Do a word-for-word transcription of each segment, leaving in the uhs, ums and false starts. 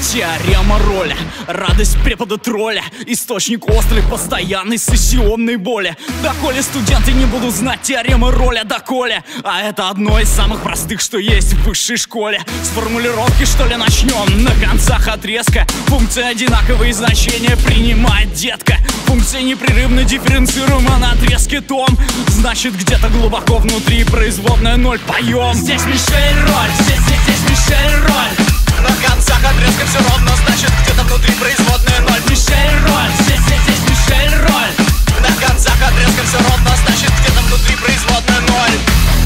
Теорема роли, радость препода тролля, источник острой, постоянной сессионной боли. Доколе студенты не будут знать теоремы роля, доколе. А это одно из самых простых, что есть в высшей школе. С формулировки, что ли, начнем? На концах отрезка функция одинаковые значения принимает, детка. Функция непрерывно дифференцируема на отрезке том. Значит, где-то глубоко внутри производная ноль. Поем. Здесь Мишель роль, здесь, здесь, здесь Мишель роль. На концах отрезка все ровно, значит, где-то внутри производная ноль. Мишель роль, здесь, здесь, здесь Мишель роль. На концах отрезка все ровно, значит, где-то внутри производная ноль.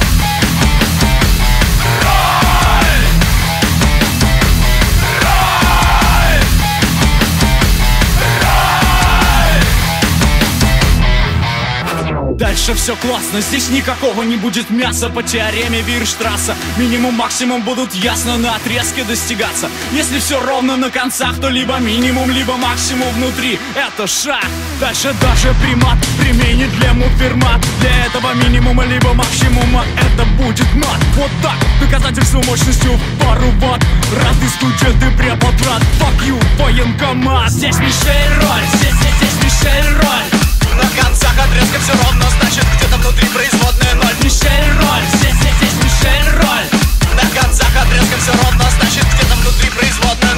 Дальше все классно, здесь никакого не будет мяса. По теореме Вирштрасса минимум, максимум будут ясно на отрезке достигаться. Если все ровно на концах, то либо минимум, либо максимум внутри. Это шаг. Дальше даже примат применит для муфермат. Для этого минимума, либо максимума это будет мат. Вот так, доказательство мощностью в пару ватт. Рады студенты, препод рад. Fuck you, военкомат. Здесь Мишель роль, здесь, здесь, здесь Мишель роль. На концах отрезка все ровно, значит, где-то внутри производная ноль. Мишель роль, здесь, здесь, здесь Мишель роль. На концах отрезка все ровно, значит, где-то внутри производная